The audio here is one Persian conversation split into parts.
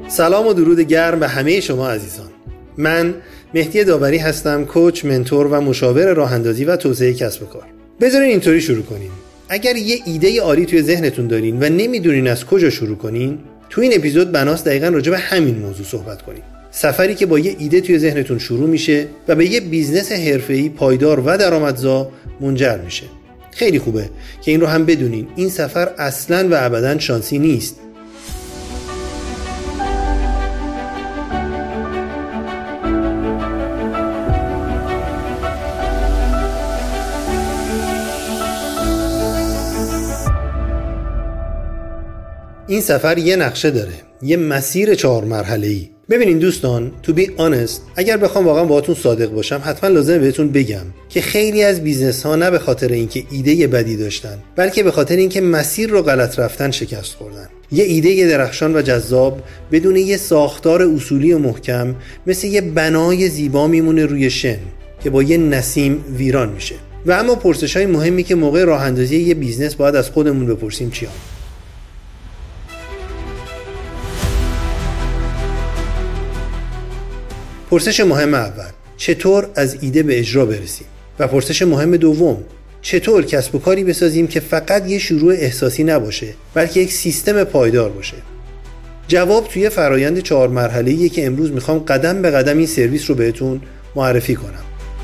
سلام و درود گرم به همه شما عزیزان. من مهدی داوری هستم، کوچ، منتور و مشاور راه‌اندازی و توسعه کسب و کار. بذارین اینطوری شروع کنیم. اگر یه ایده عالی توی ذهنتون دارین و نمیدونین از کجا شروع کنین، تو این اپیزود بناست دقیقاً راجع به همین موضوع صحبت کنیم. سفری که با یه ایده توی ذهنتون شروع میشه و به یه بیزنس حرفه‌ای پایدار و درآمدزا منجر میشه. خیلی خوبه که این رو هم بدونین. این سفر اصلاً و ابداً شانسی نیست. این سفر یه نقشه داره، یه مسیر 4 مرحله‌ای. ببینین دوستان، to be honest، اگر بخوام واقعا باهاتون صادق باشم، حتما لازمه بهتون بگم که خیلی از بیزنس ها نه به خاطر اینکه ایده بدی داشتن، بلکه به خاطر اینکه مسیر رو غلط رفتن شکست خوردن. یه ایده درخشان و جذاب بدون یه ساختار اصولی و محکم مثل یه بنای زیبا میمونه روی شن که با یه نسیم ویران میشه. و اما پرسش‌های مهمی که موقع راه اندازی یه بیزنس باید از خودمون بپرسیم چیه؟ پرسش مهم اول، چطور از ایده به اجرا برسیم؟ و پرسش مهم دوم، چطور کسب و کاری بسازیم که فقط یه شروع احساسی نباشه، بلکه یک سیستم پایدار باشه؟ جواب توی فرایند 4 مرحله‌ایه که امروز میخوام قدم به قدم این سرویس رو بهتون معرفی کنم.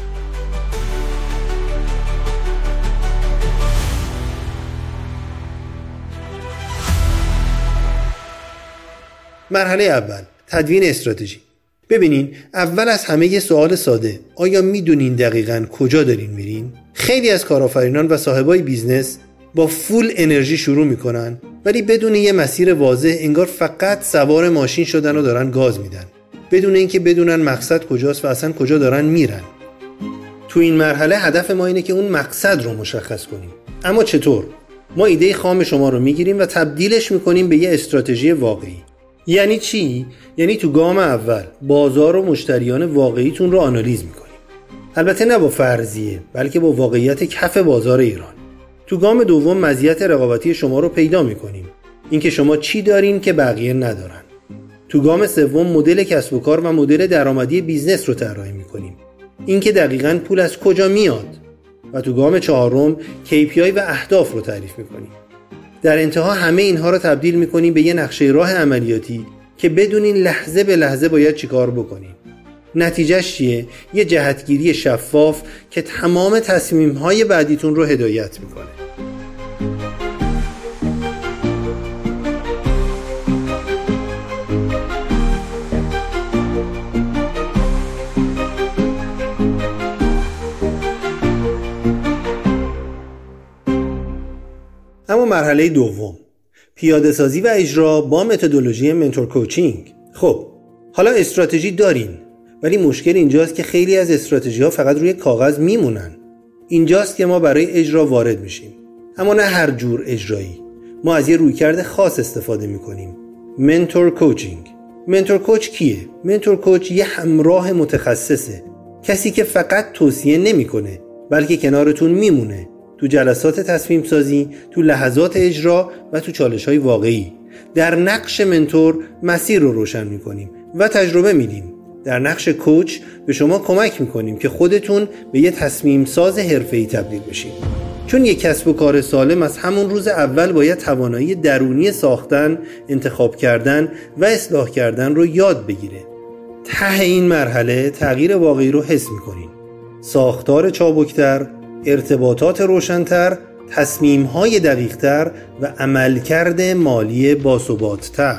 مرحله اول، تدوین استراتژی. ببینین، اول از همه یه سوال ساده، آیا میدونین دقیقاً کجا دارین میرین؟ خیلی از کارآفرینان و صاحبای بیزنس با فول انرژی شروع میکنن، ولی بدون یه مسیر واضح انگار فقط سوار ماشین شدن و دارن گاز میدن، بدون اینکه بدونن مقصد کجاست و اصلا کجا دارن میرن. تو این مرحله هدف ما اینه که اون مقصد رو مشخص کنیم. اما چطور؟ ما ایده خام شما رو میگیریم و تبدیلش میکنیم به یه استراتژی واقعی. یعنی چی؟ یعنی تو گام اول بازار و مشتریان واقعیتون رو آنالیز میکنیم. البته نه با فرضیه، بلکه با واقعیت کف بازار ایران. تو گام دوم مزیت رقابتی شما رو پیدا میکنیم. اینکه شما چی دارین که بقیه ندارن. تو گام سوم مدل کسب و کار و مدل درآمدی بیزنس رو طراحی میکنیم. اینکه دقیقاً پول از کجا میاد. و تو گام چهارم KPI و اهداف رو تعریف میکنیم. در انتها همه اینها رو تبدیل میکنیم به یه نقشه راه عملیاتی که بدونین لحظه به لحظه باید چیکار بکنیم. نتیجهش چیه؟ یه جهتگیری شفاف که تمام تصمیم‌های بعدیتون رو هدایت میکنه. اما مرحله دوم، پیاده سازی و اجرا با متدولوژی منتور کوچینگ. خب حالا استراتژی دارین، ولی مشکل اینجاست که خیلی از استراتژی ها فقط روی کاغذ میمونن. اینجاست که ما برای اجرا وارد میشیم، اما نه هر جور اجرایی. ما از یه رویکرد خاص استفاده میکنیم، منتور کوچینگ. منتور کوچ کیه؟ منتور کوچ یه همراه متخصصه، کسی که فقط توصیه نمیکنه بلکه کنارتون میمونه تو جلسات تصمیم سازی، تو لحظات اجرا و تو چالش‌های واقعی. در نقش منتور مسیر رو روشن می‌کنیم و تجربه میدیم. در نقش کوچ به شما کمک می‌کنیم که خودتون به یه تصمیم ساز حرفه‌ای تبدیل بشید. چون یک کسب و کار سالم از همون روز اول باید توانایی درونی ساختن، انتخاب کردن و اصلاح کردن رو یاد بگیره. ته این مرحله تغییر واقعی رو حس می‌کنیم. ساختار چابکتر، ارتباطات روشن‌تر، تصمیم‌های دقیق‌تر و عملکرد مالی باثبات‌تر.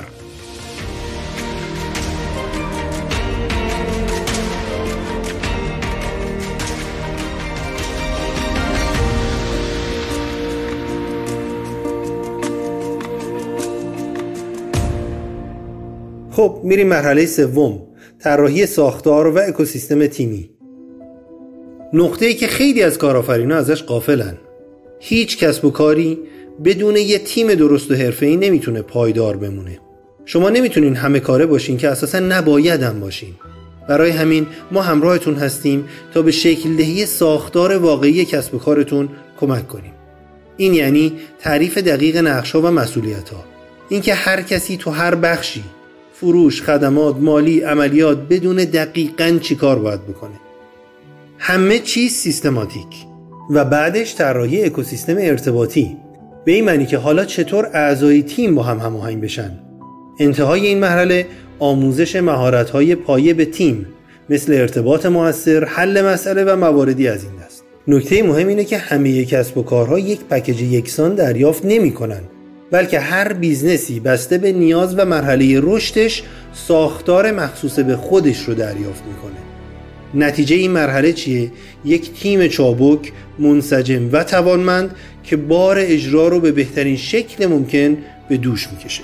خب میریم مرحله سوم، طراحی ساختار و اکوسیستم تیمی. نقطه‌ای که خیلی از کارآفرینان ازش غافلن. هیچ کسب و کاری بدون یه تیم درست و حرفه‌ای نمیتونه پایدار بمونه. شما نمیتونین همه کاره باشین که اساسا نباید هم باشین. برای همین ما همراهتون هستیم تا به شکل دهی ساختار واقعی کسب و کارتون کمک کنیم. این یعنی تعریف دقیق نقش‌ها و مسئولیت‌ها. اینکه هر کسی تو هر بخشی فروش، خدمات، مالی، عملیات بدون دقیقاً چی کار باید بکنه. همه چیز سیستماتیک. و بعدش طراحی اکوسیستم ارتباطی، به این معنی که حالا چطور اعضای تیم با هم هماهنگ بشن. انتهای این مرحله آموزش مهارت‌های پایه به تیم مثل ارتباط مؤثر، حل مسئله و مواردی از این دست. نکته مهم اینه که همه کسب و کارها یک پکیج یکسان دریافت نمی‌کنن، بلکه هر بیزنسی بسته به نیاز و مرحله رشدش ساختار مخصوص به خودش رو دریافت می‌کنه. نتیجه این مرحله چیه؟ یک تیم چابک، منسجم و توانمند که بار اجرا رو به بهترین شکل ممکن به دوش میکشه.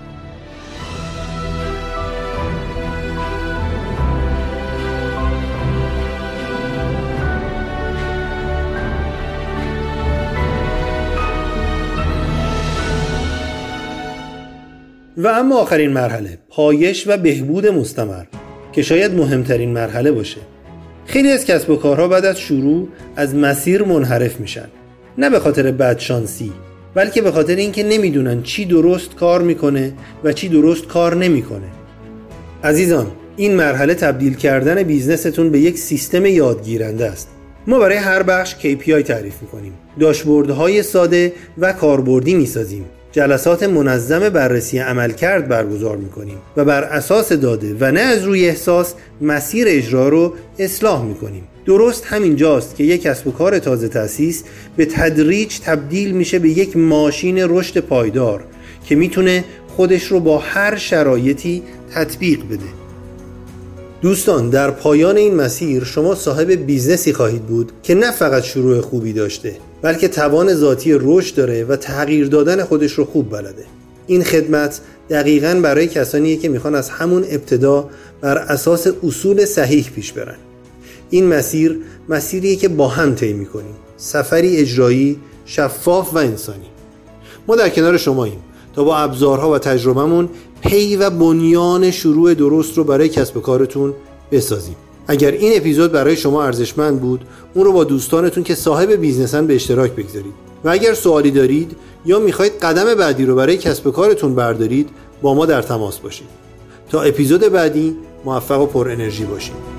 و اما آخرین مرحله، پایش و بهبود مستمر، که شاید مهمترین مرحله باشه. خیلی از کسب و کارها بعد از شروع از مسیر منحرف میشن، نه به خاطر بدشانسی، بلکه به خاطر اینکه نمیدونن چی درست کار میکنه و چی درست کار نمیکنه. عزیزان، این مرحله تبدیل کردن بیزنستون به یک سیستم یادگیرنده است. ما برای هر بخش KPI تعریف میکنیم، داشبوردهای ساده و کاربردی میسازیم، جلسات منظم بررسی عملکرد برگزار میکنیم و بر اساس داده و نه از روی احساس مسیر اجرا رو اصلاح میکنیم. درست همین جاست که یک کسب و کار تازه تأسیس به تدریج تبدیل میشه به یک ماشین رشد پایدار که میتونه خودش رو با هر شرایطی تطبیق بده. دوستان، در پایان این مسیر شما صاحب بیزنسی خواهید بود که نه فقط شروع خوبی داشته، بلکه توان ذاتی رشد داره و تغییر دادن خودش رو خوب بلده. این خدمت دقیقاً برای کسانیه که میخوان از همون ابتدا بر اساس اصول صحیح پیش برن. این مسیریه که با هم طی میکنیم، سفری اجرایی، شفاف و انسانی. ما در کنار شماییم تا با ابزارها و تجربهمون پی و بنیان شروع درست رو برای کسب و کارتون بسازیم. اگر این اپیزود برای شما ارزشمند بود، اون رو با دوستانتون که صاحب بیزنسن به اشتراک بگذارید. و اگر سوالی دارید یا میخواید قدم بعدی رو برای کسب و کارتون بردارید، با ما در تماس باشید. تا اپیزود بعدی موفق و پر انرژی باشید.